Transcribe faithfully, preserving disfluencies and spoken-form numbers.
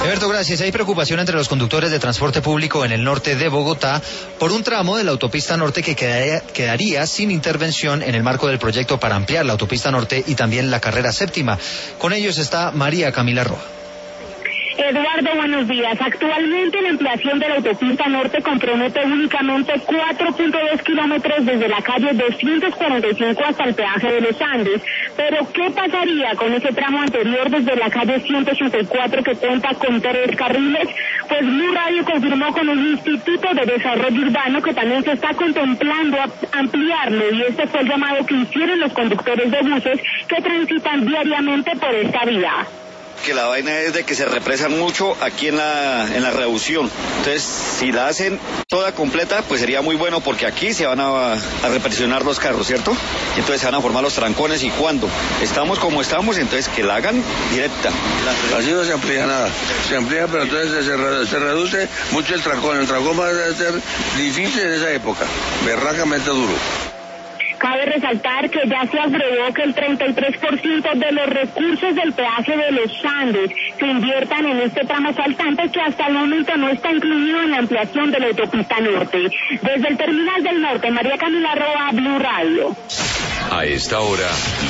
Alberto, gracias. Hay preocupación entre los conductores de transporte público en el norte de Bogotá por un tramo de la autopista norte que quedaría, quedaría sin intervención en el marco del proyecto para ampliar la autopista norte y también la carrera séptima. Con ellos está María Camila Roa. Eduardo, buenos días. Actualmente la ampliación de la autopista norte compromete únicamente cuatro punto dos kilómetros desde la calle doscientos cuarenta y cinco hasta el peaje de los Andes. Pero ¿qué pasaría con ese tramo anterior desde la calle ciento ochenta y cuatro que cuenta con tres carriles? Pues Blue Radio confirmó con el Instituto de Desarrollo Urbano que también se está contemplando ampliarlo, y este fue el llamado que hicieron los conductores de buses que transitan diariamente por esta vía. Que la vaina es de que se represan mucho aquí en la en la reducción. Entonces, si la hacen toda completa, pues sería muy bueno, porque aquí se van a, a represionar los carros, ¿cierto? Y entonces se van a formar los trancones, y cuando estamos como estamos, entonces que la hagan directa. Así no se amplía nada. Se amplía, pero entonces se, re, se reduce mucho el trancón. El trancón va a ser difícil en esa época, berracamente duro. Cabe resaltar que ya se aprobó que el treinta y tres por ciento de los recursos del peaje de los Andes se inviertan en este tramo faltante, que hasta el momento no está incluido en la ampliación de la autopista norte. Desde el terminal del norte, María Camila Roa, Blue Radio. A esta hora...